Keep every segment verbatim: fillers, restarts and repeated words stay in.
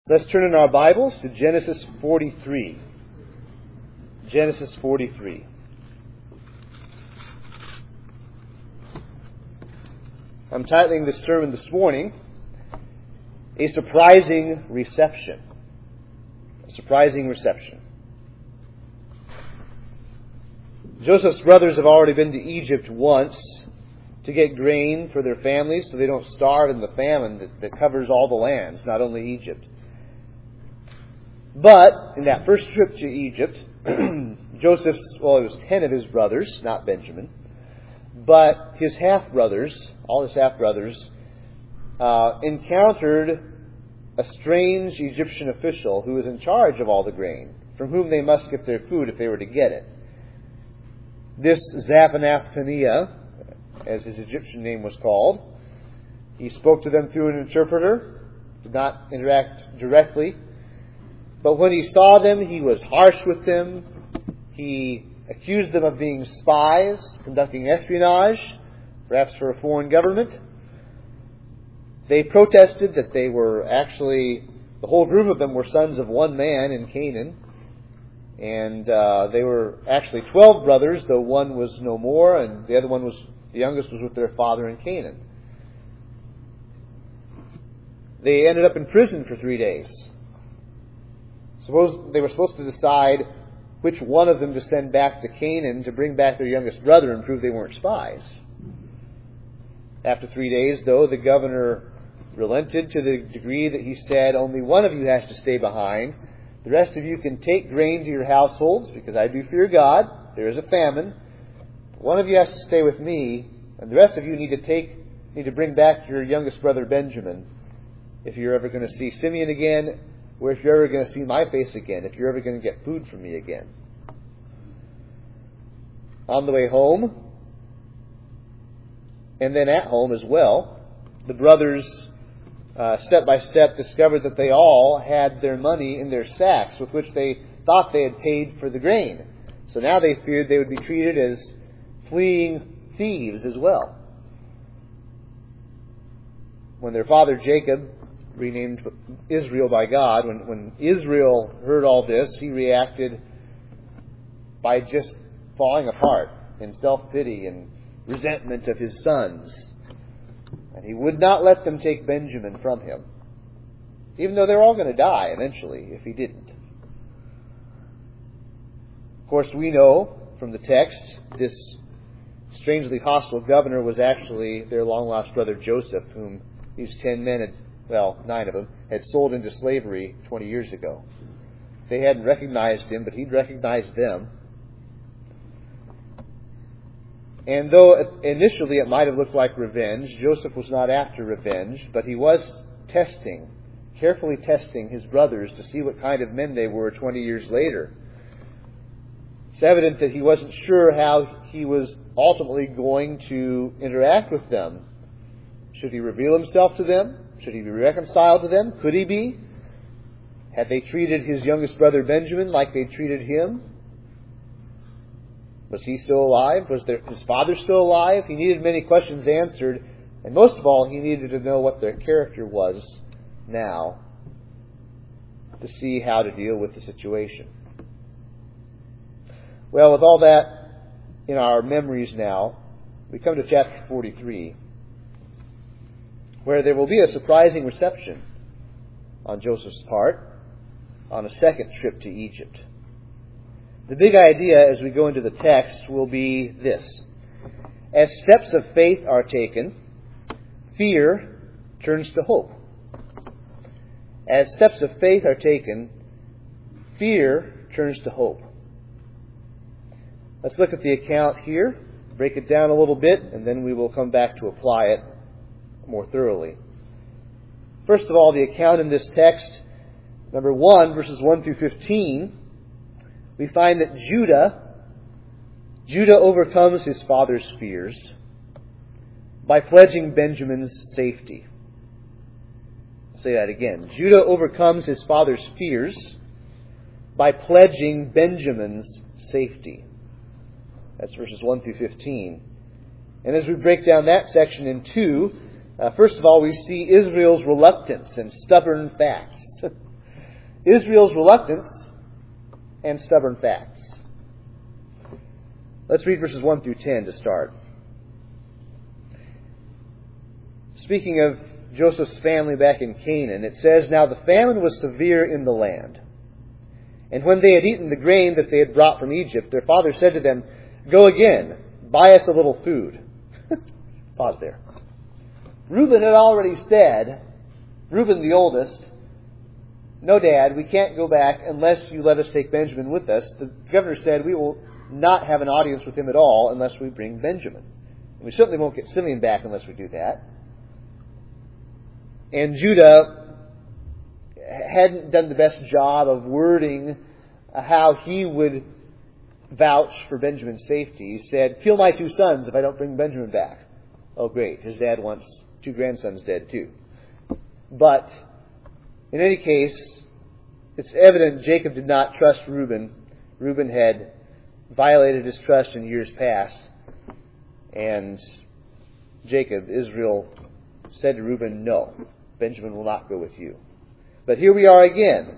Let's turn in our Bibles to Genesis forty-three. Genesis forty-three. I'm titling this sermon this morning, A Surprising Reception. A Surprising Reception. Joseph's brothers have already been to Egypt once to get grain for their families so they don't starve in the famine that, that covers all the lands, not only Egypt. But in that first trip to Egypt, Joseph's, well, it was ten of his brothers, not Benjamin, but his half-brothers, all his half-brothers, uh, encountered a strange Egyptian official who was in charge of all the grain, from whom they must get their food if they were to get it. This Zaphanath-Paneah, as his Egyptian name was called, he spoke to them through an interpreter, did not interact directly. But when he saw them, he was harsh with them. He accused them of being spies, conducting espionage, perhaps for a foreign government. They protested that they were actually, the whole group of them were sons of one man in Canaan. And uh, they were actually twelve brothers, though one was no more, and the other one was, the youngest was with their father in Canaan. They ended up in prison for three days. Suppose they were supposed to decide which one of them to send back to Canaan to bring back their youngest brother and prove they weren't spies. After three days, though, the governor relented to the degree that he said, only one of you has to stay behind. The rest of you can take grain to your households, because I do fear God. There is a famine. One of you has to stay with me, and the rest of you need to take, need to bring back your youngest brother Benjamin, if you're ever going to see Simeon again, or if you're ever going to see my face again, if you're ever going to get food from me again. On the way home, and then at home as well, the brothers, uh, step by step, discovered that they all had their money in their sacks with which they thought they had paid for the grain. So now they feared they would be treated as fleeing thieves as well. When their father Jacob, renamed Israel by God, when, when Israel heard all this, he reacted by just falling apart in self-pity and resentment of his sons. And he would not let them take Benjamin from him, even though they're all going to die eventually if he didn't. Of course, we know from the text, this strangely hostile governor was actually their long-lost brother Joseph, whom these ten men had, well, nine of them, had sold into slavery twenty years ago. They hadn't recognized him, but he'd recognized them. And though initially it might have looked like revenge, Joseph was not after revenge, but he was testing, carefully testing his brothers to see what kind of men they were twenty years later. It's evident that he wasn't sure how he was ultimately going to interact with them. Should he reveal himself to them? Should he be reconciled to them? Could he be? Had they treated his youngest brother Benjamin like they treated him? Was he still alive? Was there, his father still alive? He needed many questions answered. And most of all, he needed to know what their character was now to see how to deal with the situation. Well, with all that in our memories now, we come to chapter forty-three, where there will be a surprising reception on Joseph's part on a second trip to Egypt. The big idea as we go into the text will be this. As steps of faith are taken, fear turns to hope. As steps of faith are taken, fear turns to hope. Let's look at the account here, break it down a little bit, and then we will come back to apply it more thoroughly. First of all, the account in this text, number one, verses one through fifteen, we find that Judah, Judah overcomes his father's fears by pledging Benjamin's safety. I'll say that again. Judah overcomes his father's fears by pledging Benjamin's safety. That's verses one through fifteen. And as we break down that section in two, Uh, first of all, we see Israel's reluctance and stubborn facts. Israel's reluctance and stubborn facts. Let's read verses one through ten to start. Speaking of Joseph's family back in Canaan, it says, "Now the famine was severe in the land. And when they had eaten the grain that they had brought from Egypt, their father said to them, 'Go again, buy us a little food.'" Pause there. Reuben had already said, Reuben the oldest, "No, Dad, we can't go back unless you let us take Benjamin with us." The governor said, "We will not have an audience with him at all unless we bring Benjamin. And we certainly won't get Simeon back unless we do that." And Judah hadn't done the best job of wording how he would vouch for Benjamin's safety. He said, "Kill my two sons if I don't bring Benjamin back." Oh, great. His dad wants two grandsons dead, too. But, in any case, it's evident Jacob did not trust Reuben. Reuben had violated his trust in years past. And Jacob, Israel, said to Reuben, "No, Benjamin will not go with you." But here we are again.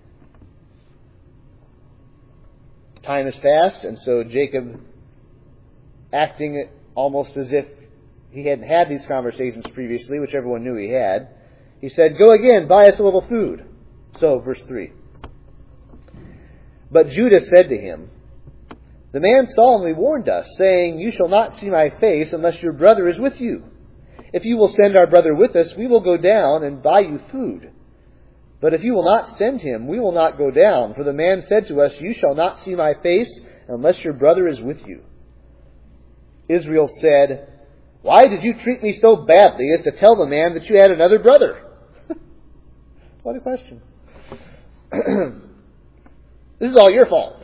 Time has passed, and so Jacob, acting almost as if he hadn't had these conversations previously, which everyone knew he had, he said, "Go again, buy us a little food." So, verse three. But Judah said to him, "The man solemnly warned us, saying, 'You shall not see my face unless your brother is with you. If you will send our brother with us, we will go down and buy you food. But if you will not send him, we will not go down. For the man said to us, 'You shall not see my face unless your brother is with you.' Israel said, 'Why did you treat me so badly as to tell the man that you had another brother?'" What a question. "This is all your fault."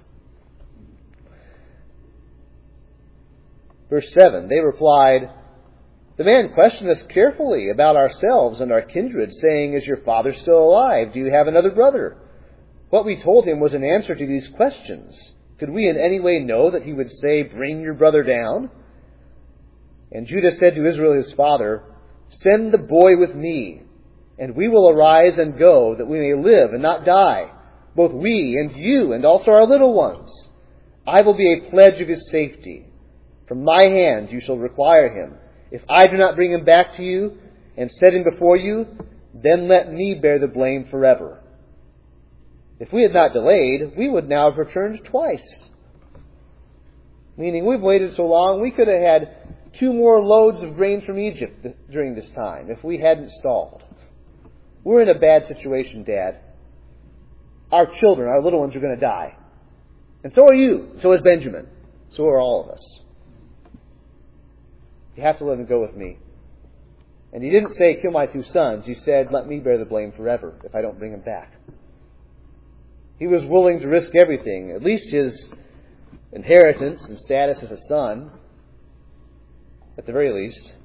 Verse seven, they replied, "The man questioned us carefully about ourselves and our kindred, saying, 'Is your father still alive? Do you have another brother?' What we told him was an answer to these questions. Could we in any way know that he would say, 'Bring your brother down'?" And Judah said to Israel his father, "Send the boy with me, and we will arise and go, that we may live and not die, both we and you and also our little ones. I will be a pledge of his safety. From my hand you shall require him. If I do not bring him back to you and set him before you, then let me bear the blame forever. If we had not delayed, we would now have returned twice." Meaning, we've waited so long, we could have had two more loads of grain from Egypt during this time if we hadn't stalled. We're in a bad situation, Dad. Our children, our little ones, are going to die. And so are you. So is Benjamin. So are all of us. You have to let him go with me. And he didn't say, "Kill my two sons." He said, "Let me bear the blame forever if I don't bring him back." He was willing to risk everything, at least his inheritance and status as a son, at the very least,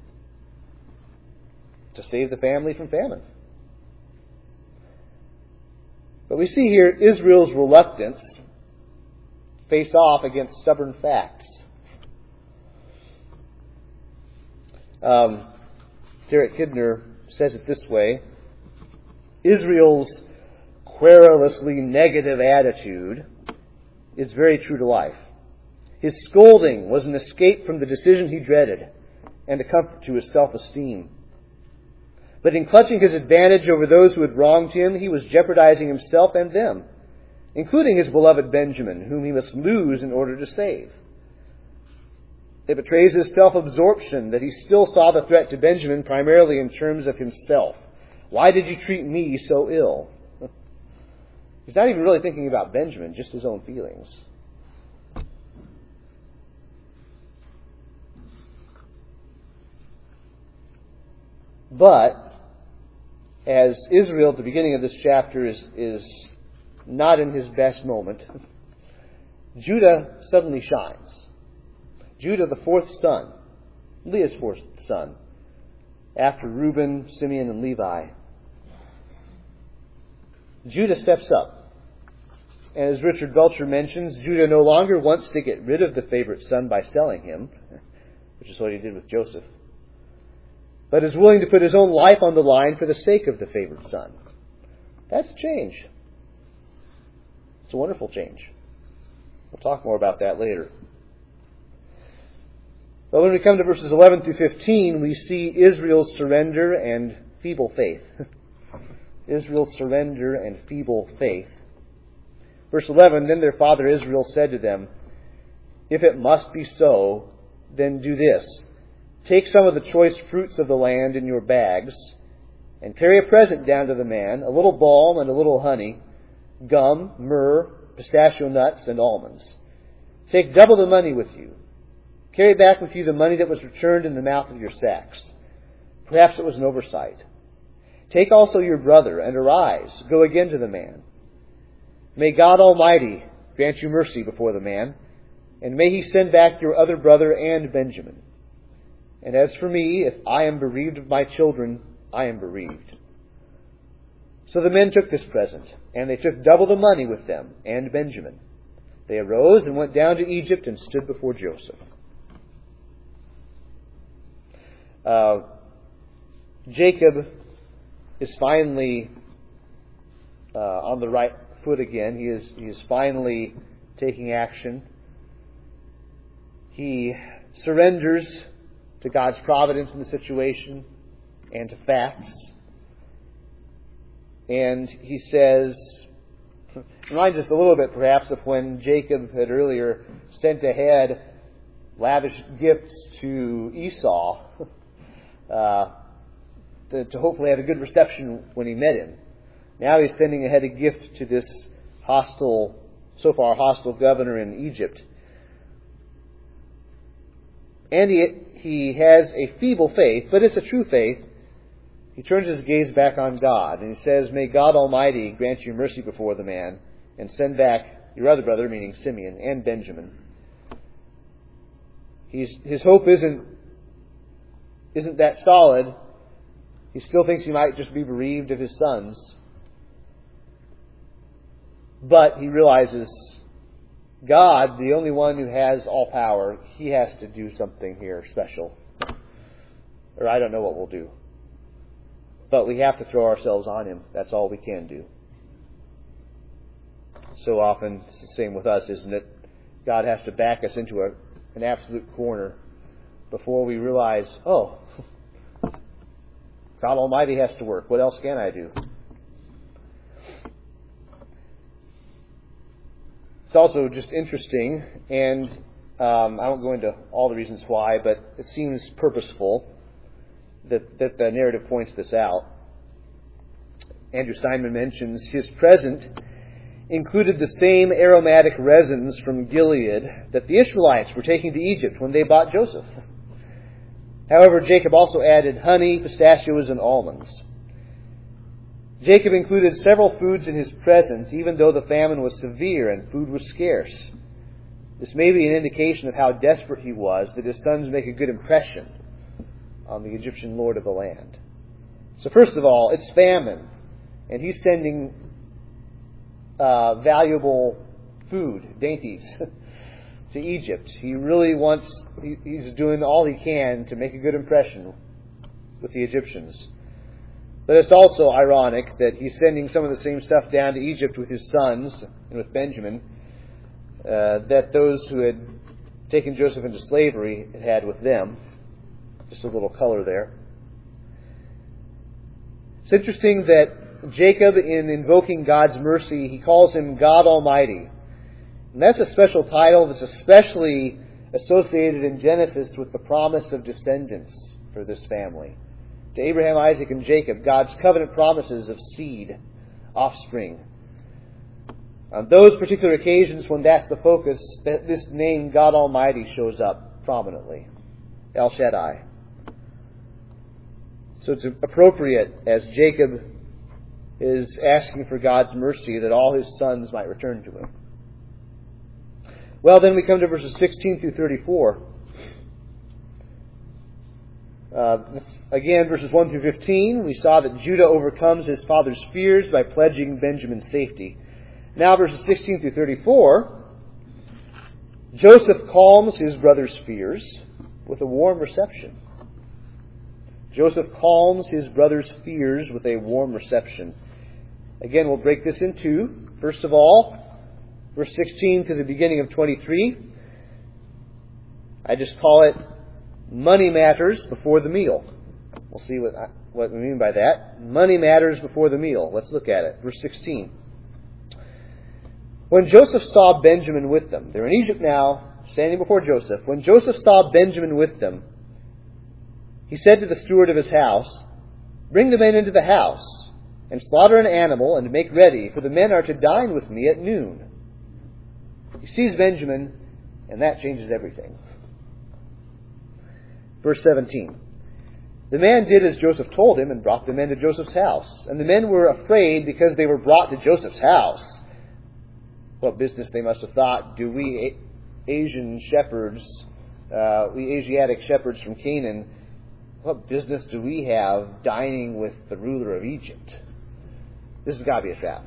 to save the family from famine. But we see here Israel's reluctance face off against stubborn facts. Um, Derek Kidner says it this way: Israel's querulously negative attitude is very true to life. His scolding was an escape from the decision he dreaded and a comfort to his self-esteem. But in clutching his advantage over those who had wronged him, he was jeopardizing himself and them, including his beloved Benjamin, whom he must lose in order to save. It betrays his self-absorption that he still saw the threat to Benjamin primarily in terms of himself. Why did you treat me so ill? He's not even really thinking about Benjamin, just his own feelings. But, as Israel at the beginning of this chapter is, is not in his best moment, Judah suddenly shines. Judah, the fourth son, Leah's fourth son, after Reuben, Simeon, and Levi. Judah steps up. And as Richard Belcher mentions, Judah no longer wants to get rid of the favorite son by selling him, which is what he did with Joseph, but is willing to put his own life on the line for the sake of the favorite son. That's a change. It's a wonderful change. We'll talk more about that later. But when we come to verses eleven through fifteen, we see Israel's surrender and feeble faith. Israel's surrender and feeble faith. Verse eleven, then their father Israel said to them, if it must be so, then do this. Take some of the choice fruits of the land in your bags, and carry a present down to the man, a little balm and a little honey, gum, myrrh, pistachio nuts, and almonds. Take double the money with you. Carry back with you the money that was returned in the mouth of your sacks. Perhaps it was an oversight. Take also your brother, and arise, go again to the man. May God Almighty grant you mercy before the man, and may he send back your other brother and Benjamin. And as for me, if I am bereaved of my children, I am bereaved. So the men took this present, and they took double the money with them and Benjamin. They arose and went down to Egypt and stood before Joseph. Uh, Jacob is finally uh, on the right foot again. He is, he is finally taking action. He surrenders to God's providence in the situation and to facts. And he says, reminds us a little bit perhaps of when Jacob had earlier sent ahead lavish gifts to Esau uh, to, to hopefully have a good reception when he met him. Now he's sending ahead a gift to this hostile, so far hostile governor in Egypt. And he, he has a feeble faith, but it's a true faith. He turns his gaze back on God, and he says, may God Almighty grant you mercy before the man, and send back your other brother, meaning Simeon, and Benjamin. He's, his hope isn't, isn't that solid. He still thinks he might just be bereaved of his sons. But he realizes God, the only one who has all power, He has to do something here special. Or I don't know what we'll do. But we have to throw ourselves on Him. That's all we can do. So often, it's the same with us, isn't it? God has to back us into a, an absolute corner before we realize, oh, God Almighty has to work. What else can I do? It's also just interesting, and um, I won't go into all the reasons why, but it seems purposeful that, that the narrative points this out. Andrew Steinman mentions his present included the same aromatic resins from Gilead that the Israelites were taking to Egypt when they bought Joseph. However, Jacob also added honey, pistachios, and almonds. Jacob included several foods in his present, even though the famine was severe and food was scarce. This may be an indication of how desperate he was that his sons make a good impression on the Egyptian lord of the land. So first of all, it's famine, and he's sending uh, valuable food, dainties, to Egypt. He really wants, he, he's doing all he can to make a good impression with the Egyptians. But it's also ironic that he's sending some of the same stuff down to Egypt with his sons and with Benjamin uh, that those who had taken Joseph into slavery had had with them. Just a little color there. It's interesting that Jacob, in invoking God's mercy, he calls him God Almighty. And that's a special title that's especially associated in Genesis with the promise of descendants for this family. To Abraham, Isaac, and Jacob, God's covenant promises of seed, offspring. On those particular occasions when that's the focus, that this name, God Almighty, shows up prominently. El Shaddai. So it's appropriate as Jacob is asking for God's mercy that all his sons might return to him. Well, then we come to verses sixteen through thirty-four. Uh, again, verses one through fifteen, we saw that Judah overcomes his father's fears by pledging Benjamin's safety. Now, verses sixteen through thirty-four, Joseph calms his brother's fears with a warm reception. Joseph calms his brother's fears with a warm reception. Again, we'll break this in two. First of all, verse sixteen to the beginning of twenty-three. I just call it money matters before the meal. We'll see what, I, what we mean by that. Money matters before the meal. Let's look at it. Verse sixteen. When Joseph saw Benjamin with them, they're in Egypt now, standing before Joseph. When Joseph saw Benjamin with them, he said to the steward of his house, "Bring the men into the house, and slaughter an animal, and make ready, for the men are to dine with me at noon." He sees Benjamin, and that changes everything. Verse seventeen. The man did as Joseph told him, and brought the men to Joseph's house. And the men were afraid because they were brought to Joseph's house. What business, they must have thought, do we Asian shepherds, uh, we Asiatic shepherds from Canaan, what business do we have dining with the ruler of Egypt? This has got to be a trap.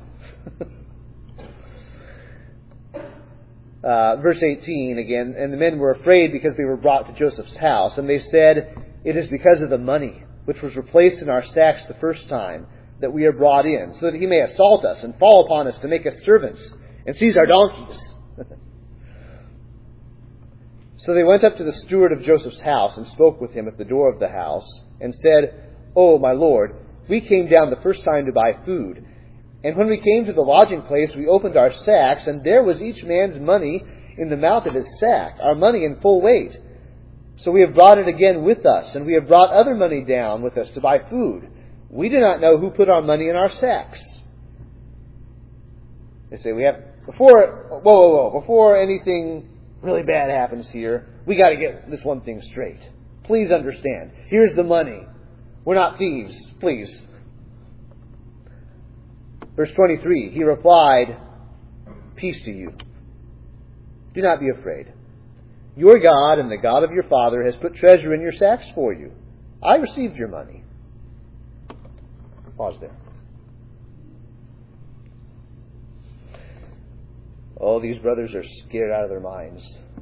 uh, verse eighteen again, and the men were afraid because they were brought to Joseph's house. And they said, "It is because of the money which was replaced in our sacks the first time that we are brought in, so that he may assault us and fall upon us to make us servants and seize our donkeys." So they went up to the steward of Joseph's house and spoke with him at the door of the house and said, "Oh, my lord, we came down the first time to buy food. And when we came to the lodging place, we opened our sacks, and there was each man's money in the mouth of his sack, our money in full weight. So we have brought it again with us, and we have brought other money down with us to buy food. We do not know who put our money in our sacks." They say, we have, before, whoa, whoa, whoa, before anything really bad happens here, we got to get this one thing straight. Please understand. Here's the money. We're not thieves, please. Verse twenty-three, he replied, "Peace to you. Do not be afraid. Your God and the God of your father has put treasure in your sacks for you. I received your money." Pause there. Oh, these brothers are scared out of their minds.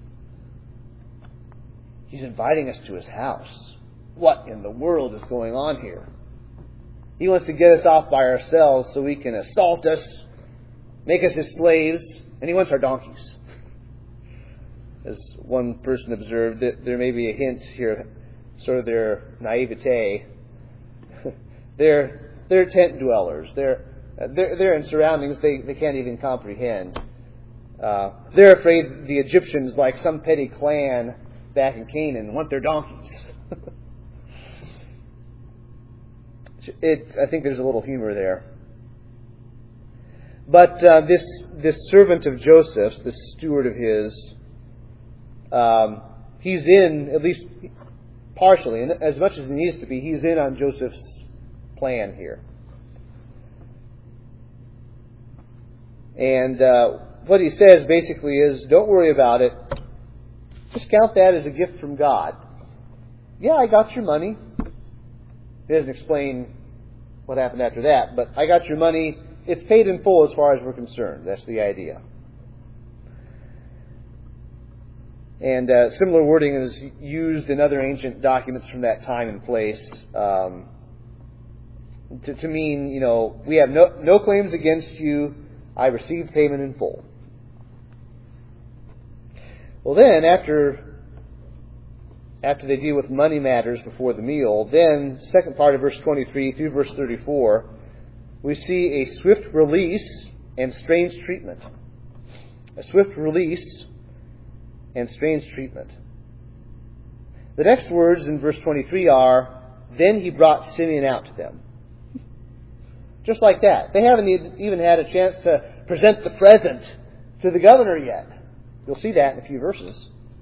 He's inviting us to his house. What in the world is going on here? He wants to get us off by ourselves so he can assault us, make us his slaves, and he wants our donkeys. As one person observed, that there may be a hint here, sort of their naivete. they're they're tent dwellers. They're they're, they're in surroundings they, they can't even comprehend. Uh, they're afraid the Egyptians, like some petty clan back in Canaan, want their donkeys. it, I think there's a little humor there. But uh, this this servant of Joseph's, this steward of his, um, he's in, at least partially, and as much as he needs to be, he's in on Joseph's plan here. And uh, what he says basically is, don't worry about it. Just count that as a gift from God. Yeah, I got your money. He doesn't explain what happened after that, but I got your money. It's paid in full as far as we're concerned. That's the idea. And uh, similar wording is used in other ancient documents from that time and place um, to, to mean, you know, we have no, no claims against you. I received payment in full. Well, then, after after they deal with money matters before the meal, then, second part of verse twenty-three through verse thirty-four, we see a swift release and strange treatment. A swift release and strange treatment. The next words in verse twenty-three are, "Then he brought Simeon out to them." Just like that. They haven't even had a chance to present the present to the governor yet. You'll see that in a few verses.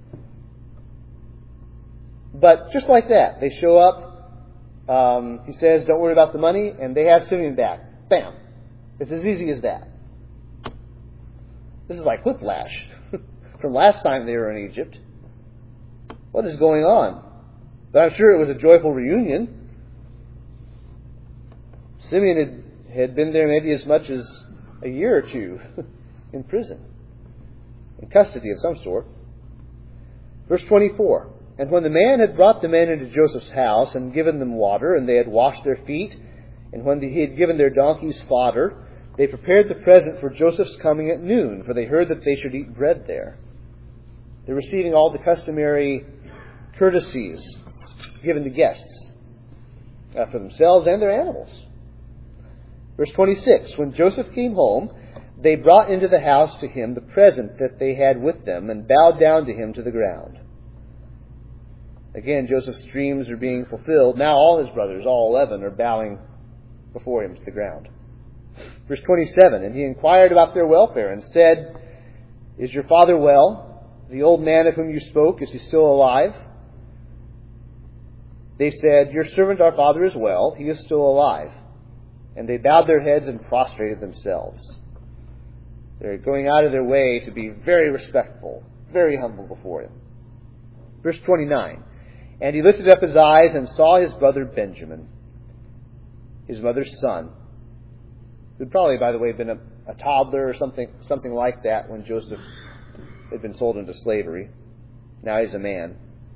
But just like that, they show up. Um, he says, "Don't worry about the money," and they have Simeon back. Bam. It's as easy as that. This is like whiplash from last time they were in Egypt. What is going on? But I'm sure it was a joyful reunion. Simeon had, had been there maybe as much as a year or two in prison, in custody of some sort. Verse twenty-four. And when the man had brought the men into Joseph's house and given them water, and they had washed their feet, and when he had given their donkeys fodder, They prepared the present for Joseph's coming at noon, for they heard that they should eat bread there. They're receiving all the customary courtesies given to guests, uh, for themselves and their animals. Verse twenty-six, when Joseph came home, they brought into the house to him the present that they had with them, and bowed down to him to the ground. Again, Joseph's dreams are being fulfilled. Now all his brothers, all eleven, are bowing before him to the ground. Verse twenty-seven, and he inquired about their welfare and said, "Is your father well? The old man of whom you spoke, is he still alive?" They said, "Your servant our father is well. He is still alive." And they bowed their heads and prostrated themselves. They're going out of their way to be very respectful, very humble before him. Verse twenty-nine, and he lifted up his eyes and saw his brother Benjamin, his mother's son, who'd probably, by the way, been a, a toddler or something, something like that when Joseph had been sold into slavery. Now he's a man.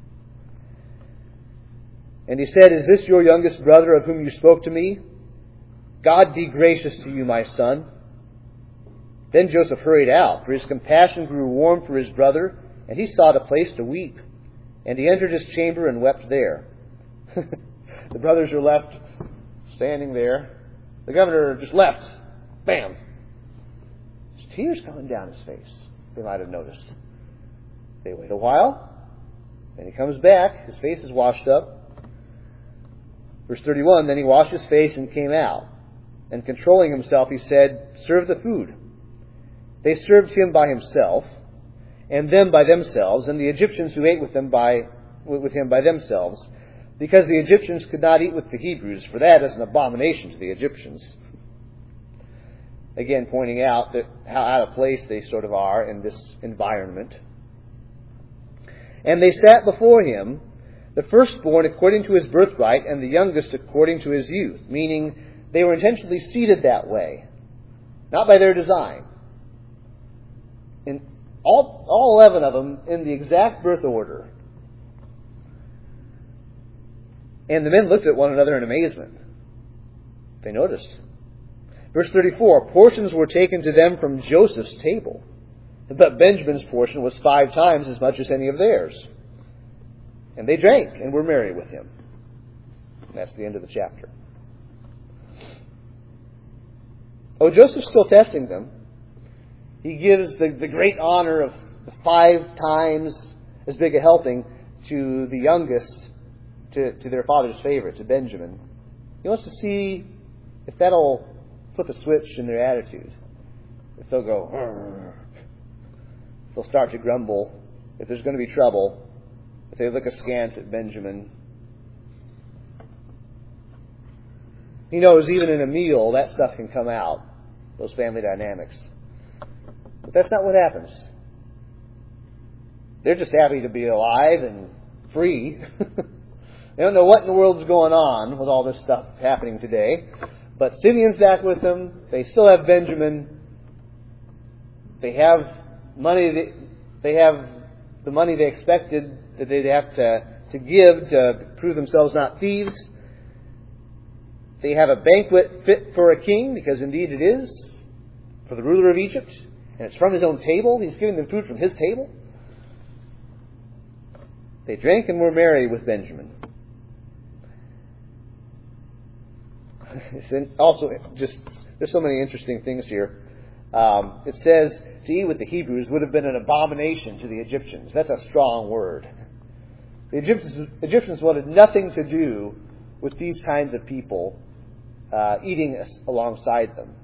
And he said, "Is this your youngest brother of whom you spoke to me? God be gracious to you, my son." Then Joseph hurried out, for his compassion grew warm for his brother, and he sought a place to weep. And he entered his chamber and wept there. The brothers are left standing there. The governor just left. Bam! There's tears coming down his face. They might have noticed. They wait a while, and he comes back. His face is washed up. Verse thirty-one, then he washed his face and came out. And controlling himself, he said, "Serve the food." They served him by himself, and them by themselves, and the Egyptians who ate with them by with him by themselves, because the Egyptians could not eat with the Hebrews, for that is an abomination to the Egyptians. Again, pointing out that how out of place they sort of are in this environment. And they sat before him, the firstborn according to his birthright, and the youngest according to his youth, meaning they were intentionally seated that way, not by their design. In all, all eleven of them in the exact birth order. And the men looked at one another in amazement. They noticed. Verse thirty-four, portions were taken to them from Joseph's table, but Benjamin's portion was five times as much as any of theirs. And they drank and were merry with him. And that's the end of the chapter. Oh, Joseph's still testing them. He gives the, the great honor of five times as big a helping to the youngest, to, to their father's favorite, to Benjamin. He wants to see if that'll flip a switch in their attitude. If they'll go, Rrr. If they'll start to grumble, if there's going to be trouble, if they look askance at Benjamin. He knows even in a meal that stuff can come out, those family dynamics. But that's not what happens. They're just happy to be alive and free. They don't know what in the world's going on with all this stuff happening today. But Simeon's back with them. They still have Benjamin. They have money. That, they have the money they expected that they'd have to, to give to prove themselves not thieves. They have a banquet fit for a king, because indeed it is, for the ruler of Egypt. And it's from his own table. He's giving them food from his table. They drank and were merry with Benjamin. Also, just there's so many interesting things here. Um, it says to eat with the Hebrews would have been an abomination to the Egyptians. That's a strong word. The Egyptians, Egyptians wanted nothing to do with these kinds of people uh, eating alongside them.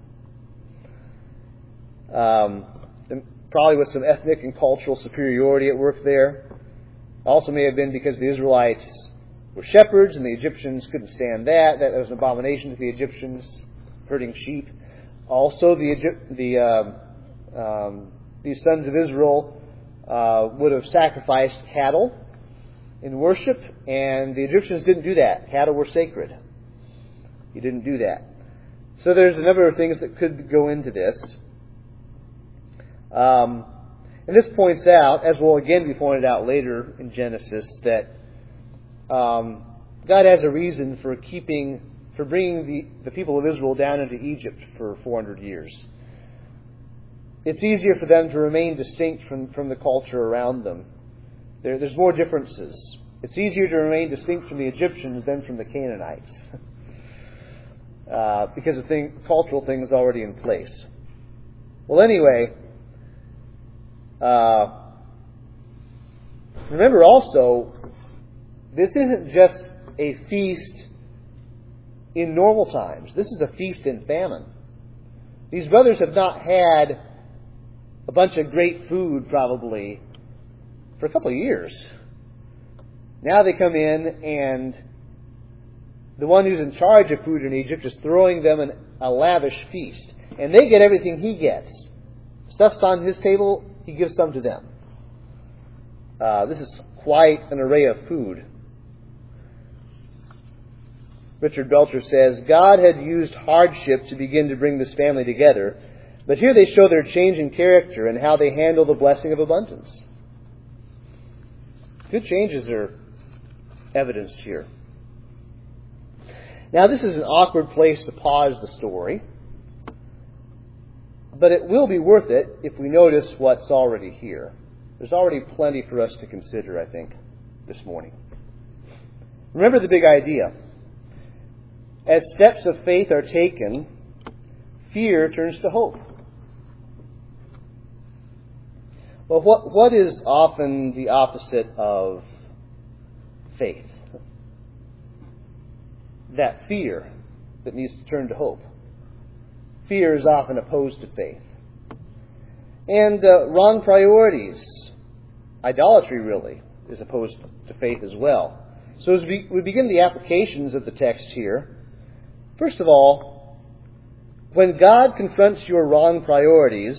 Um, probably with some ethnic and cultural superiority at work there. Also may have been because the Israelites were shepherds and the Egyptians couldn't stand that. That was an abomination to the Egyptians, herding sheep. Also, the Egypt, the uh, um, these sons of Israel uh, would have sacrificed cattle in worship, and the Egyptians didn't do that. Cattle were sacred. You didn't do that. So there's a number of things that could go into this. Um, and this points out, as will again be pointed out later in Genesis, that um, God has a reason for keeping for bringing the, the people of Israel down into Egypt for four hundred years. It's easier for them to remain distinct from, from the culture around them. There, there's more differences. It's easier to remain distinct from the Egyptians than from the Canaanites. uh, because of thing, cultural things already in place. Well, anyway, uh, remember also, this isn't just a feast in normal times. This is a feast in famine. These brothers have not had a bunch of great food, probably, for a couple of years. Now they come in, and the one who's in charge of food in Egypt is throwing them an, a lavish feast. And they get everything he gets. Stuff's on his table, he gives some to them. Uh, this is quite an array of food. Richard Belcher says, God had used hardship to begin to bring this family together, but here they show their change in character and how they handle the blessing of abundance. Good changes are evidenced here. Now, this is an awkward place to pause the story, but it will be worth it if we notice what's already here. There's already plenty for us to consider, I think, this morning. Remember the big idea. As steps of faith are taken, fear turns to hope. Well, what, what is often the opposite of faith? That fear that needs to turn to hope. Fear is often opposed to faith. And uh, wrong priorities, idolatry really, is opposed to faith as well. So as we, we begin the applications of the text here, first of all, when God confronts your wrong priorities,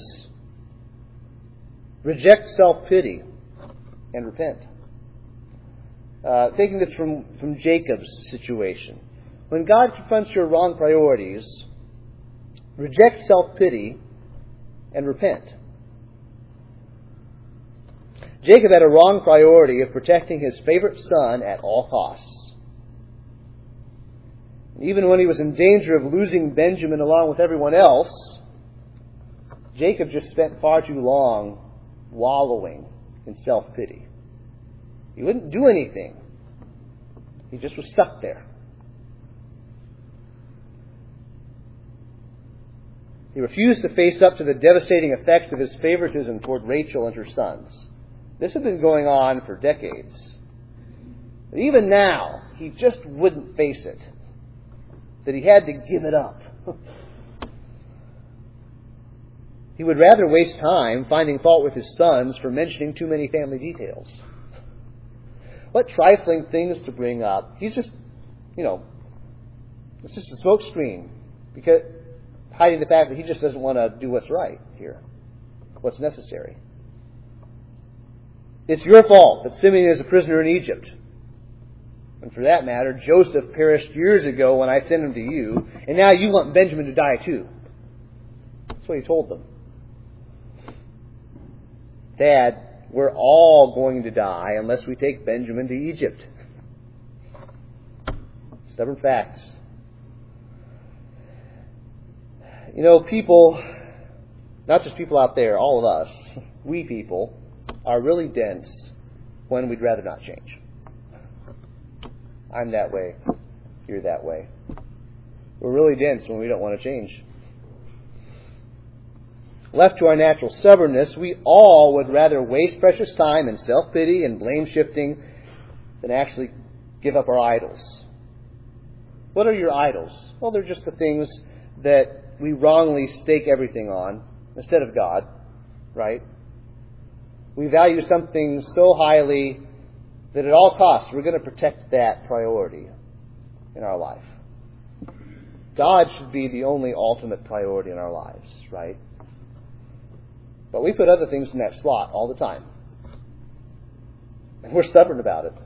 reject self-pity and repent. Uh, taking this from, from Jacob's situation. When God confronts your wrong priorities, reject self-pity and repent. Jacob had a wrong priority of protecting his favorite son at all costs. Even when he was in danger of losing Benjamin along with everyone else, Jacob just spent far too long wallowing in self-pity. He wouldn't do anything. He just was stuck there. He refused to face up to the devastating effects of his favoritism toward Rachel and her sons. This had been going on for decades. But even now, he just wouldn't face it. That he had to give it up. He would rather waste time finding fault with his sons for mentioning too many family details. What trifling things to bring up. He's just, you know, it's just a smoke screen. Because hiding the fact that he just doesn't want to do what's right here. What's necessary. It's your fault that Simeon is a prisoner in Egypt. And for that matter, Joseph perished years ago when I sent him to you, and now you want Benjamin to die too. That's what he told them. Dad, we're all going to die unless we take Benjamin to Egypt. Stubborn facts. You know, people, not just people out there, all of us, we people, are really dense when we'd rather not change. I'm that way. You're that way. We're really dense when we don't want to change. Left to our natural stubbornness, we all would rather waste precious time in self-pity and blame-shifting than actually give up our idols. What are your idols? Well, they're just the things that we wrongly stake everything on instead of God, right? We value something so highly that at all costs we're going to protect that priority in our life. God should be the only ultimate priority in our lives, right? But we put other things in that slot all the time. And we're stubborn about it.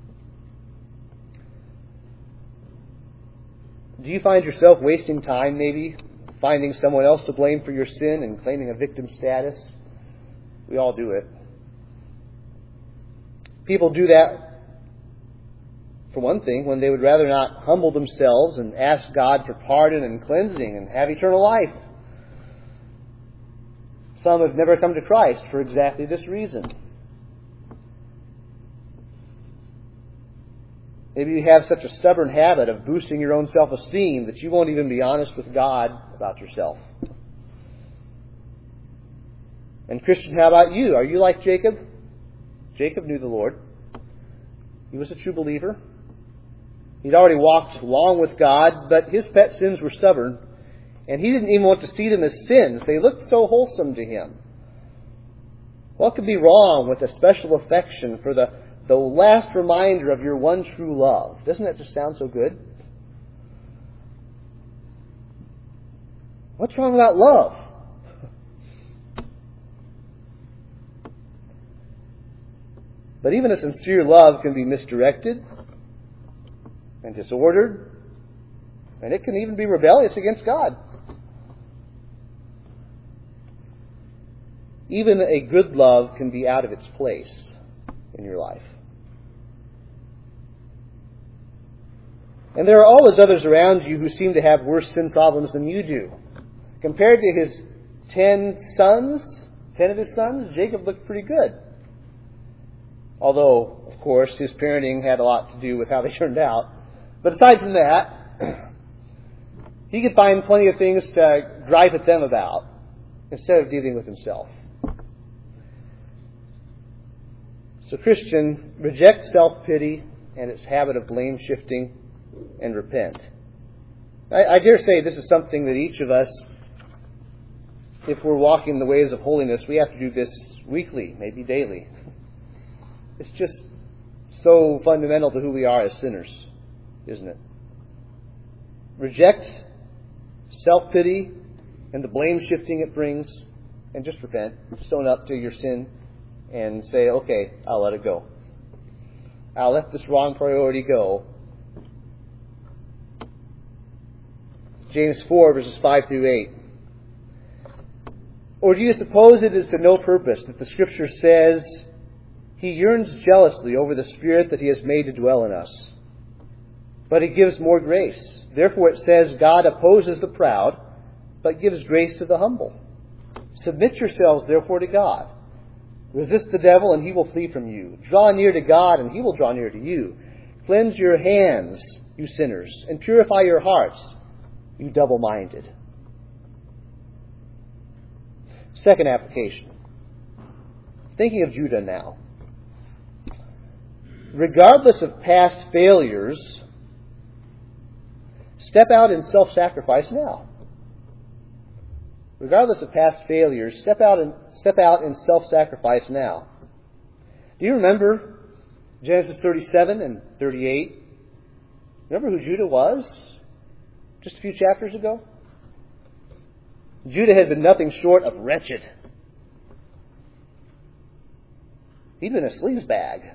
Do you find yourself wasting time, maybe, finding someone else to blame for your sin and claiming a victim status? We all do it. People do that for one thing, when they would rather not humble themselves and ask God for pardon and cleansing and have eternal life. Some have never come to Christ for exactly this reason. Maybe you have such a stubborn habit of boosting your own self-esteem that you won't even be honest with God about yourself. And Christian, how about you? Are you like Jacob? Jacob knew the Lord. He was a true believer. He'd already walked long with God, but his pet sins were stubborn, and he didn't even want to see them as sins. They looked so wholesome to him. What could be wrong with a special affection for the, the last reminder of your one true love? Doesn't that just sound so good? What's wrong about love? But even a sincere love can be misdirected and disordered, and it can even be rebellious against God. Even a good love can be out of its place in your life. And there are always others around you who seem to have worse sin problems than you do. Compared to his ten sons, ten of his sons, Jacob looked pretty good. Although, of course, his parenting had a lot to do with how they turned out. But aside from that, he could find plenty of things to gripe at them about instead of dealing with himself. So, Christian, reject self-pity and its habit of blame-shifting and repent. I, I dare say this is something that each of us, if we're walking the ways of holiness, we have to do this weekly, maybe daily. It's just so fundamental to who we are as sinners, isn't it? Reject self-pity and the blame-shifting it brings, and just repent. Just own up to your sin and say, okay, I'll let it go. I'll let this wrong priority go. James four, verses five through eight. Or do you suppose it is to no purpose that the Scripture says, He yearns jealously over the Spirit that He has made to dwell in us, but He gives more grace. Therefore it says, God opposes the proud, but gives grace to the humble. Submit yourselves therefore to God. Resist the devil, and he will flee from you. Draw near to God, and He will draw near to you. Cleanse your hands, you sinners, and purify your hearts, you double-minded. Second application. Thinking of Judah now. Regardless of past failures, step out in self-sacrifice now. Regardless of past failures, step out in, step out in self-sacrifice now. Do you remember Genesis thirty-seven and thirty-eight? Remember who Judah was just a few chapters ago? Judah had been nothing short of wretched. He'd been a sleazebag,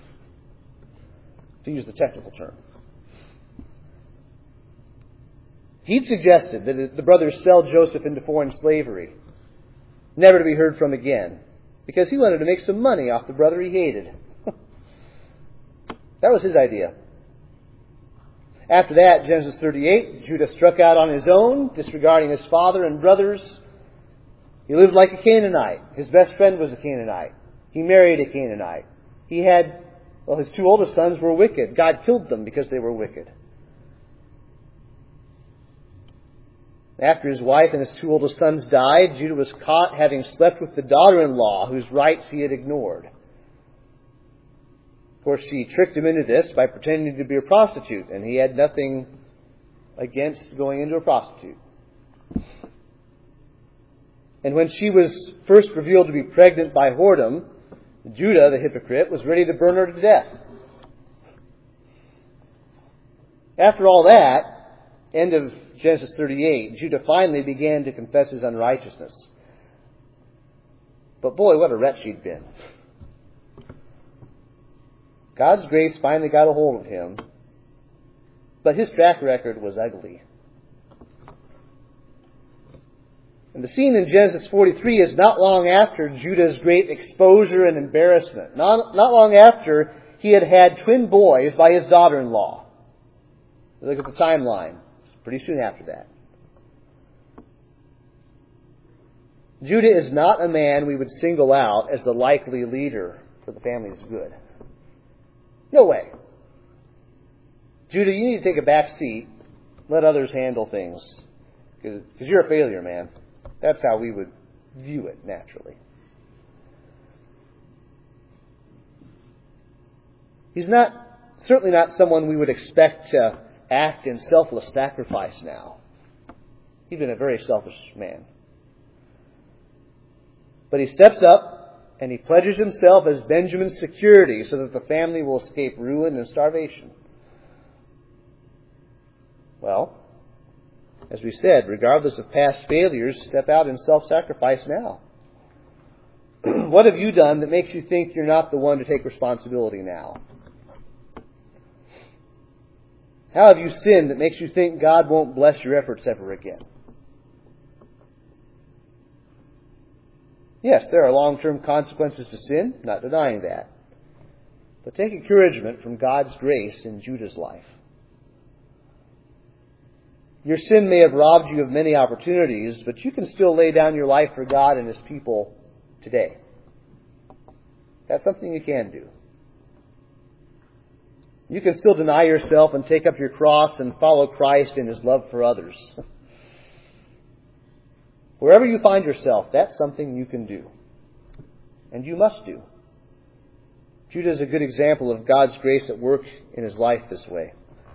to use the technical term. He'd suggested that the brothers sell Joseph into foreign slavery, never to be heard from again, because he wanted to make some money off the brother he hated. That was his idea. After that, Genesis thirty-eight, Judah struck out on his own, disregarding his father and brothers. He lived like a Canaanite. His best friend was a Canaanite. He married a Canaanite. He had, well, his two oldest sons were wicked. God killed them because they were wicked. After his wife and his two oldest sons died, Judah was caught having slept with the daughter-in-law whose rights he had ignored. Of course, she tricked him into this by pretending to be a prostitute, and he had nothing against going into a prostitute. And when she was first revealed to be pregnant by whoredom, Judah, the hypocrite, was ready to burn her to death. After all that, end of Genesis thirty-eight, Judah finally began to confess his unrighteousness. But boy, what a wretch he'd been. God's grace finally got a hold of him, but his track record was ugly. And the scene in Genesis forty-three is not long after Judah's great exposure and embarrassment. Not, not long after he had had twin boys by his daughter-in-law. Look at the timeline. It's pretty soon after that. Judah is not a man we would single out as the likely leader for the family's good. No way. Judah, you need to take a back seat. Let others handle things. Because you're a failure, man. That's how we would view it naturally. He's not, certainly not someone we would expect to act in selfless sacrifice now. He's been a very selfish man. But he steps up and he pledges himself as Benjamin's security so that the family will escape ruin and starvation. Well, as we said, regardless of past failures, step out in self-sacrifice now. What have you done that makes you think you're not the one to take responsibility now? How have you sinned that makes you think God won't bless your efforts ever again? Yes, there are long-term consequences to sin, not denying that. But take encouragement from God's grace in Judah's life. Your sin may have robbed you of many opportunities, but you can still lay down your life for God and His people today. That's something you can do. You can still deny yourself and take up your cross and follow Christ in His love for others. Wherever you find yourself, that's something you can do. And you must do. Judah is a good example of God's grace at work in his life this way.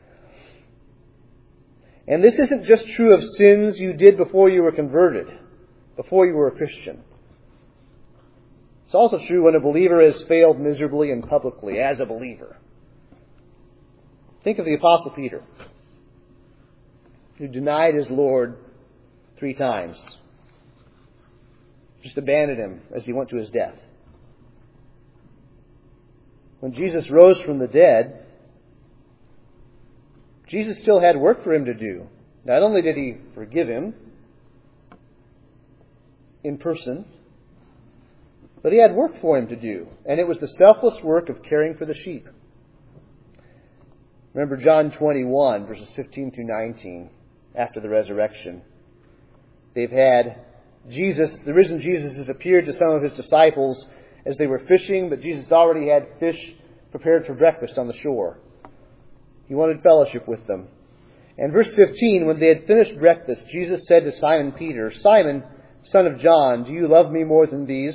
And this isn't just true of sins you did before you were converted, before you were a Christian. It's also true when a believer has failed miserably and publicly as a believer. Think of the Apostle Peter, who denied his Lord three times. Just abandoned him as he went to his death. When Jesus rose from the dead, Jesus still had work for him to do. Not only did He forgive him in person, but He had work for him to do. And it was the selfless work of caring for the sheep. Remember John twenty-one, verses fifteen through nineteen, after the resurrection. They've had Jesus, the risen Jesus has appeared to some of His disciples as they were fishing, but Jesus already had fish prepared for breakfast on the shore. He wanted fellowship with them. And verse fifteen, when they had finished breakfast, Jesus said to Simon Peter, "Simon, son of John, do you love me more than these?"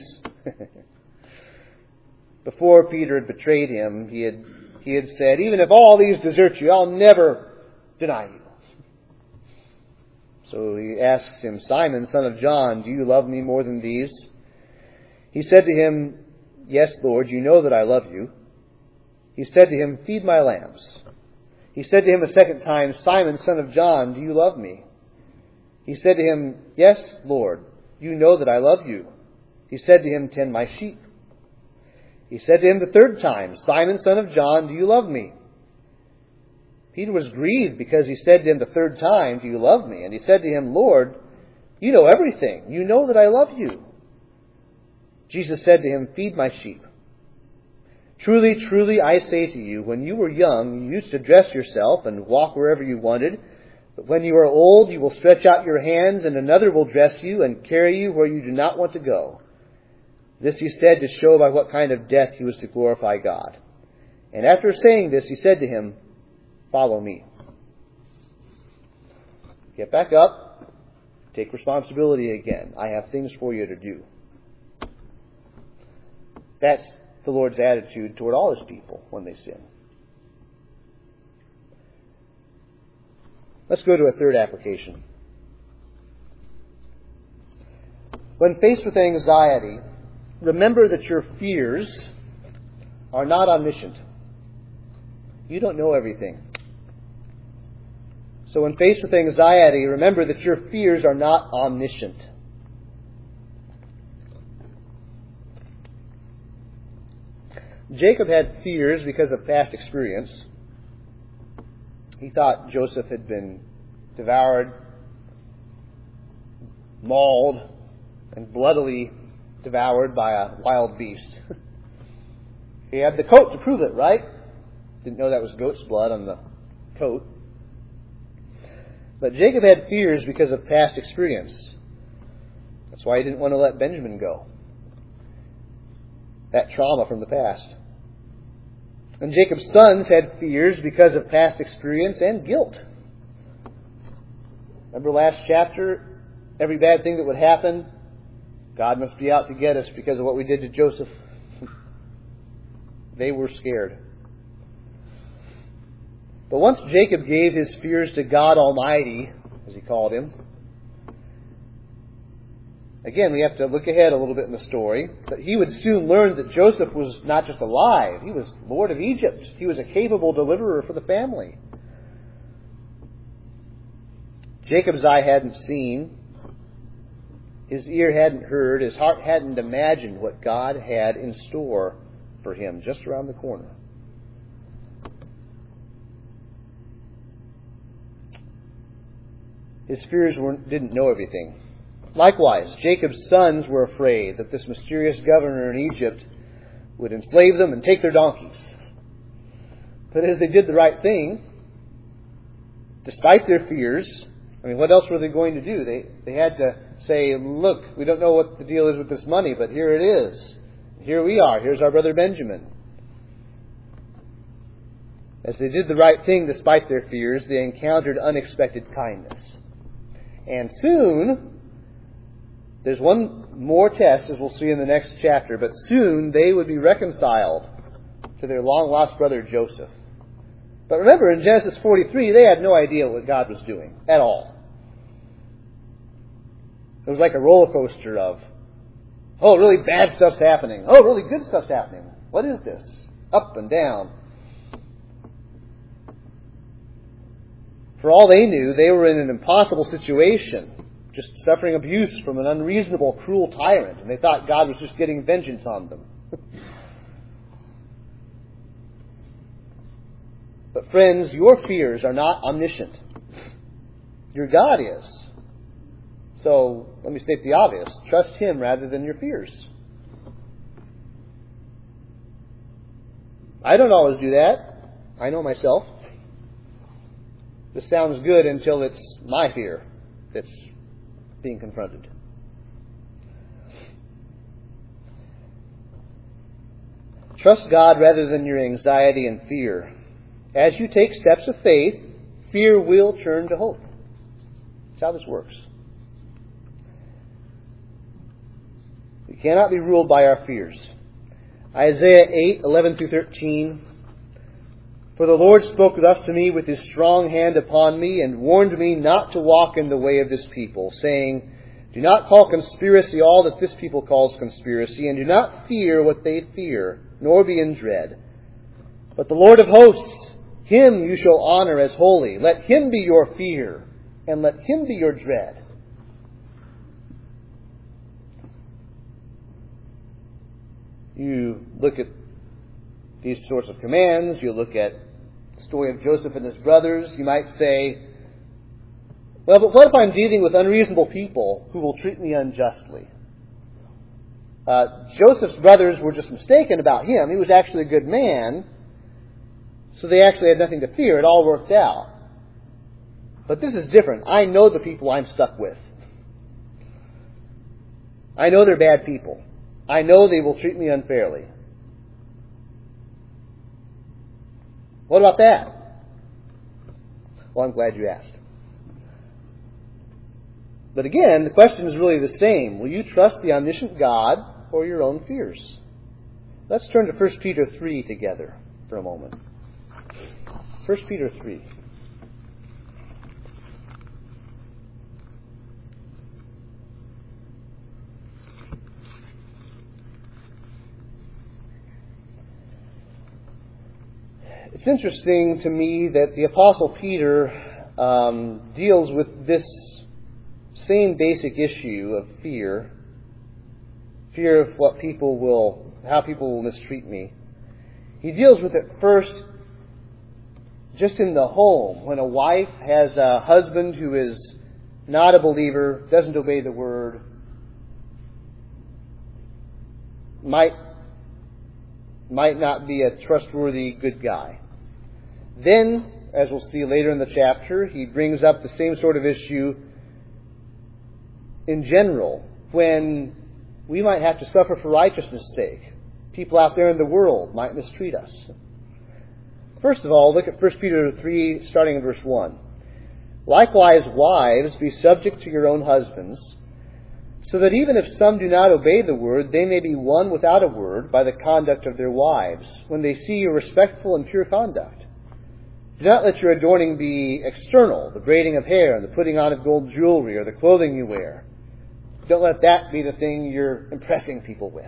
Before Peter had betrayed him, he had, he had said, "Even if all these desert you, I'll never deny you." So he asks him, "Simon, son of John, do you love me more than these?" He said to him, "Yes, Lord, you know that I love you." He said to him, "Feed my lambs." He said to him a second time, "Simon, son of John, do you love me?" He said to him, "Yes, Lord, you know that I love you." He said to him, "Tend my sheep." He said to him the third time, "Simon, son of John, do you love me?" Peter was grieved because he said to him the third time, "Do you love me?" And he said to him, "Lord, you know everything. You know that I love you." Jesus said to him, "Feed my sheep. Truly, truly, I say to you, when you were young, you used to dress yourself and walk wherever you wanted. But when you are old, you will stretch out your hands, and another will dress you and carry you where you do not want to go." This he said to show by what kind of death he was to glorify God. And after saying this, he said to him, "Follow me." Get back up. Take responsibility again. I have things for you to do. That's the Lord's attitude toward all His people when they sin. Let's go to a third application. When faced with anxiety, remember that your fears are not omniscient. You don't know everything. So when faced with anxiety, remember that your fears are not omniscient. Jacob had fears because of past experience. He thought Joseph had been devoured, mauled, and bloodily devoured by a wild beast. He had the coat to prove it, right? Didn't know that was goat's blood on the coat. But Jacob had fears because of past experience. That's why he didn't want to let Benjamin go. That trauma from the past. And Jacob's sons had fears because of past experience and guilt. Remember last chapter? Every bad thing that would happen, God must be out to get us because of what we did to Joseph. They were scared. But once Jacob gave his fears to God Almighty, as he called him, again, we have to look ahead a little bit in the story, but he would soon learn that Joseph was not just alive, he was Lord of Egypt. He was a capable deliverer for the family. Jacob's eye hadn't seen, his ear hadn't heard, his heart hadn't imagined what God had in store for him just around the corner. His fears weren't, didn't know everything. Likewise, Jacob's sons were afraid that this mysterious governor in Egypt would enslave them and take their donkeys. But as they did the right thing, despite their fears, I mean, what else were they going to do? They they had to say, look, we don't know what the deal is with this money, but here it is. Here we are. Here's our brother Benjamin. As they did the right thing despite their fears, they encountered unexpected kindness. And soon, there's one more test, as we'll see in the next chapter, but soon they would be reconciled to their long-lost brother Joseph. But remember, in Genesis forty-three, they had no idea what God was doing at all. It was like a roller coaster of, oh, really bad stuff's happening. Oh, really good stuff's happening. What is this? Up and down. For all they knew, they were in an impossible situation, just suffering abuse from an unreasonable, cruel tyrant, and they thought God was just getting vengeance on them. But friends, your fears are not omniscient. Your God is. So, let me state the obvious. Trust Him rather than your fears. I don't always do that. I know myself. This sounds good until it's my fear that's being confronted. Trust God rather than your anxiety and fear. As you take steps of faith, fear will turn to hope. That's how this works. We cannot be ruled by our fears. Isaiah eight, eleven through thirteen. For the Lord spoke thus to me with His strong hand upon me, and warned me not to walk in the way of this people, saying, do not call conspiracy all that this people calls conspiracy, and do not fear what they fear, nor be in dread. But the Lord of hosts, Him you shall honor as holy. Let Him be your fear, and let Him be your dread. You look at these sorts of commands, you look at the story of Joseph and his brothers, you might say, well, but what if I'm dealing with unreasonable people who will treat me unjustly? Uh, Joseph's brothers were just mistaken about him. He was actually a good man, so they actually had nothing to fear. It all worked out. But this is different. I know the people I'm stuck with. I know they're bad people. I know they will treat me unfairly. What about that? Well, I'm glad you asked. But again, the question is really the same. Will you trust the omniscient God or your own fears? Let's turn to First Peter three together for a moment. First Peter three. It's interesting to me that the Apostle Peter um, deals with this same basic issue of fear, fear of what people will, how people will mistreat me. He deals with it first just in the home, when a wife has a husband who is not a believer, doesn't obey the word, might might not be a trustworthy good guy. Then, as we'll see later in the chapter, he brings up the same sort of issue in general, when we might have to suffer for righteousness' sake. People out there in the world might mistreat us. First of all, look at First Peter three, starting in verse one. Likewise, wives, be subject to your own husbands, so that even if some do not obey the word, they may be won without a word by the conduct of their wives, when they see your respectful and pure conduct. Do not let your adorning be external, the braiding of hair, and the putting on of gold jewelry, or the clothing you wear. Don't let that be the thing you're impressing people with.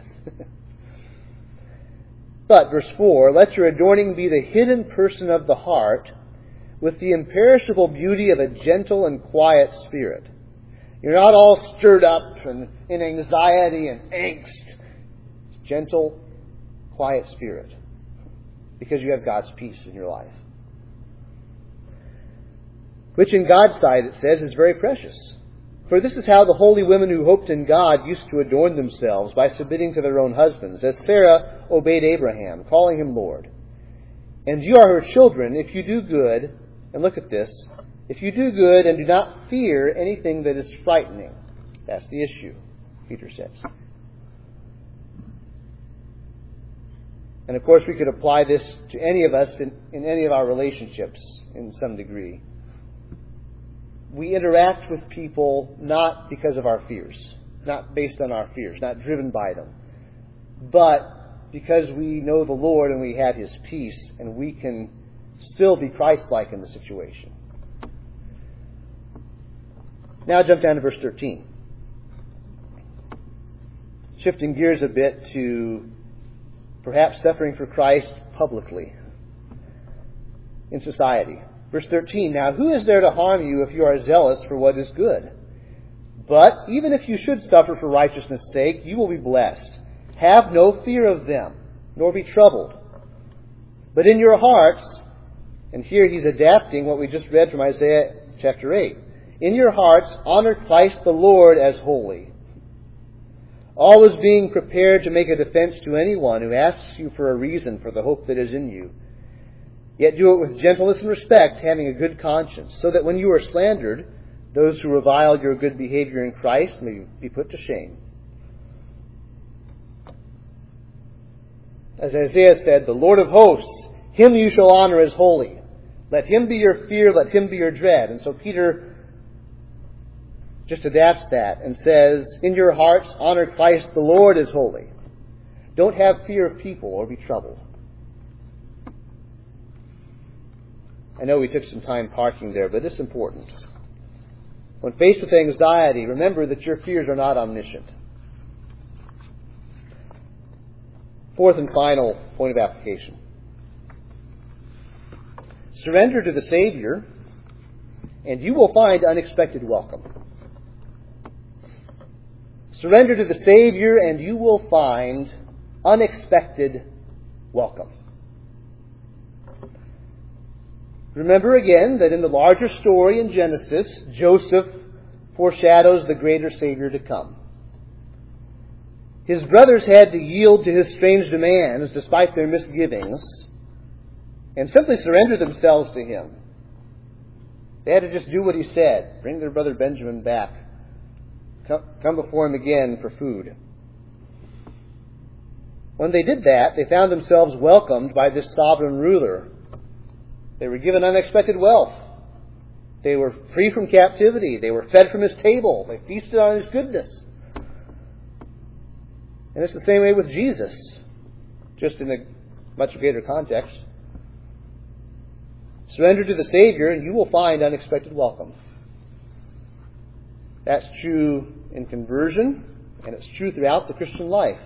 But, verse four, let your adorning be the hidden person of the heart, with the imperishable beauty of a gentle and quiet spirit. You're not all stirred up and in anxiety and angst. Gentle, quiet spirit. Because you have God's peace in your life. Which in God's sight, it says, is very precious. For this is how the holy women who hoped in God used to adorn themselves, by submitting to their own husbands, as Sarah obeyed Abraham, calling him Lord. And you are her children if you do good, and look at this, if you do good and do not fear anything that is frightening. That's the issue, Peter says. And of course we could apply this to any of us in, in any of our relationships in some degree. We interact with people not because of our fears, not based on our fears, not driven by them, but because we know the Lord and we have His peace, and we can still be Christ-like in the situation. Now jump down to verse thirteen. Shifting gears a bit to perhaps suffering for Christ publicly in society. Verse thirteen, now who is there to harm you if you are zealous for what is good? But even if you should suffer for righteousness' sake, you will be blessed. Have no fear of them, nor be troubled. But in your hearts, and here he's adapting what we just read from Isaiah chapter eight, in your hearts honor Christ the Lord as holy, always being prepared to make a defense to anyone who asks you for a reason for the hope that is in you. Yet do it with gentleness and respect, having a good conscience, so that when you are slandered, those who revile your good behavior in Christ may be put to shame. As Isaiah said, the Lord of hosts, Him you shall honor as holy. Let Him be your fear, let Him be your dread. And so Peter just adapts that and says, in your hearts honor Christ the Lord as holy. Don't have fear of people or be troubled. I know we took some time parking there, but it's important. When faced with anxiety, remember that your fears are not omniscient. Fourth and final point of application. Surrender to the Savior, and you will find unexpected welcome. Surrender to the Savior, and you will find unexpected welcome. Remember again that in the larger story in Genesis, Joseph foreshadows the greater Savior to come. His brothers had to yield to his strange demands despite their misgivings and simply surrender themselves to him. They had to just do what he said, bring their brother Benjamin back, come before him again for food. When they did that, they found themselves welcomed by this sovereign ruler. They were given unexpected wealth. They were free from captivity. They were fed from his table. They feasted on his goodness. And it's the same way with Jesus, just in a much greater context. Surrender to the Savior and you will find unexpected welcome. That's true in conversion, and it's true throughout the Christian life.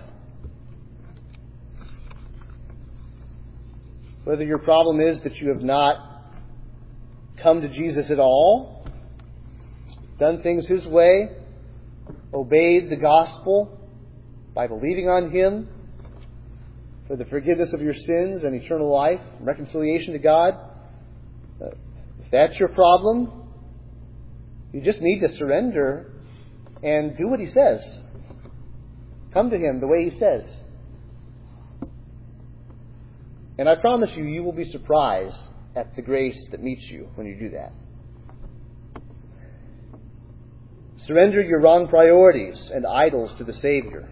Whether your problem is that you have not come to Jesus at all, done things His way, obeyed the gospel by believing on Him for the forgiveness of your sins and eternal life, reconciliation to God, if that's your problem, you just need to surrender and do what He says. Come to Him the way He says. And I promise you, you will be surprised at the grace that meets you when you do that. Surrender your wrong priorities and idols to the Savior.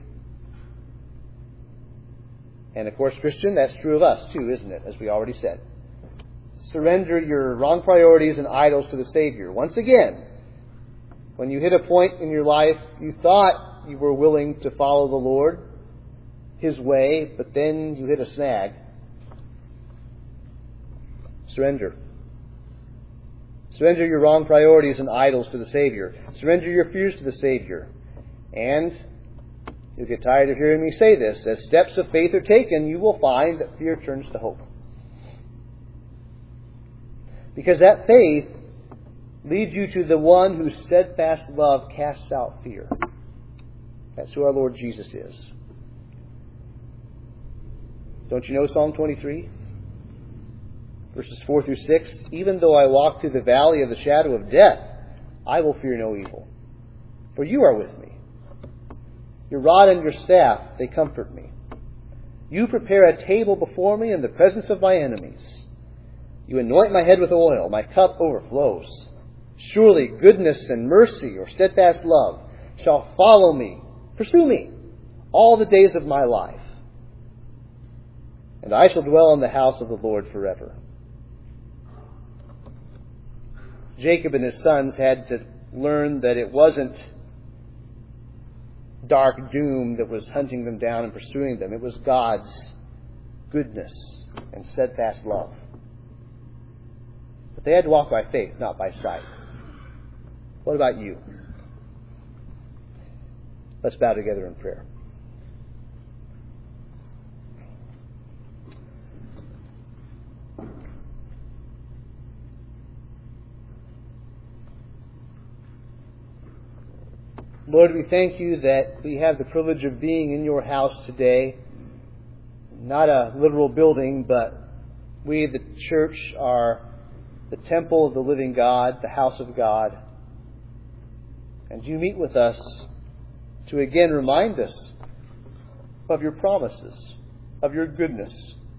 And of course, Christian, that's true of us too, isn't it? As we already said. Surrender your wrong priorities and idols to the Savior. Once again, when you hit a point in your life, you thought you were willing to follow the Lord, His way, but then you hit a snag. Surrender. Surrender your wrong priorities and idols to the Savior. Surrender your fears to the Savior. And you'll get tired of hearing me say this. As steps of faith are taken, you will find that fear turns to hope. Because that faith leads you to the one whose steadfast love casts out fear. That's who our Lord Jesus is. Don't you know Psalm twenty-three? Verses four through six. Even though I walk through the valley of the shadow of death, I will fear no evil. For you are with me. Your rod and your staff, they comfort me. You prepare a table before me in the presence of my enemies. You anoint my head with oil. My cup overflows. Surely goodness and mercy or steadfast love shall follow me, pursue me, all the days of my life. And I shall dwell in the house of the Lord forever. Jacob and his sons had to learn that it wasn't dark doom that was hunting them down and pursuing them. It was God's goodness and steadfast love. But they had to walk by faith, not by sight. What about you? Let's bow together in prayer. Lord, we thank you that we have the privilege of being in your house today. Not a literal building, but we, the church, are the temple of the living God, the house of God. And you meet with us to again remind us of your promises, of your goodness.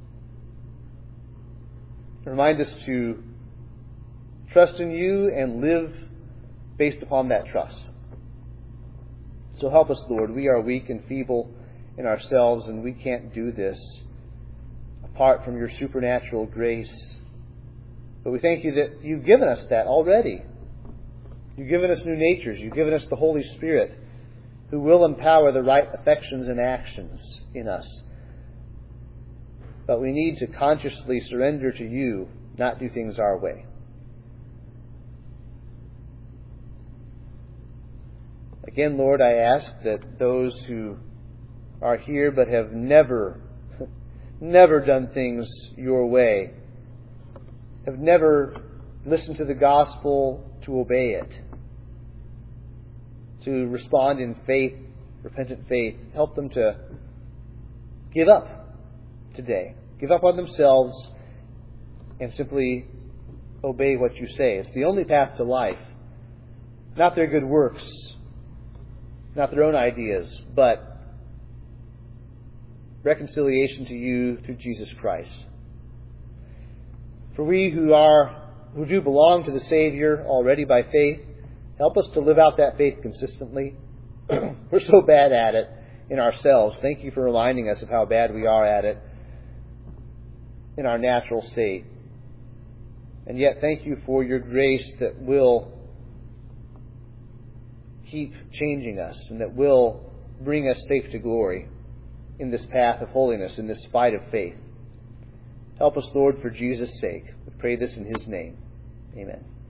Remind us to trust in you and live based upon that trust. So help us, Lord. We are weak and feeble in ourselves, and we can't do this apart from your supernatural grace. But we thank you that you've given us that already. You've given us new natures. You've given us the Holy Spirit, who will empower the right affections and actions in us. But we need to consciously surrender to you, not do things our way. Again, Lord, I ask that those who are here but have never, never done things your way, have never listened to the gospel to obey it, to respond in faith, repentant faith, help them to give up today. Give up on themselves and simply obey what you say. It's the only path to life. Not their good works, not their own ideas, but reconciliation to you through Jesus Christ. For we who are, who do belong to the Savior already by faith, help us to live out that faith consistently. We're so bad at it in ourselves. Thank you for reminding us of how bad we are at it in our natural state. And yet, thank you for your grace that will keep changing us and that will bring us safe to glory in this path of holiness, in this fight of faith. Help us, Lord, for Jesus' sake. We pray this in His name. Amen.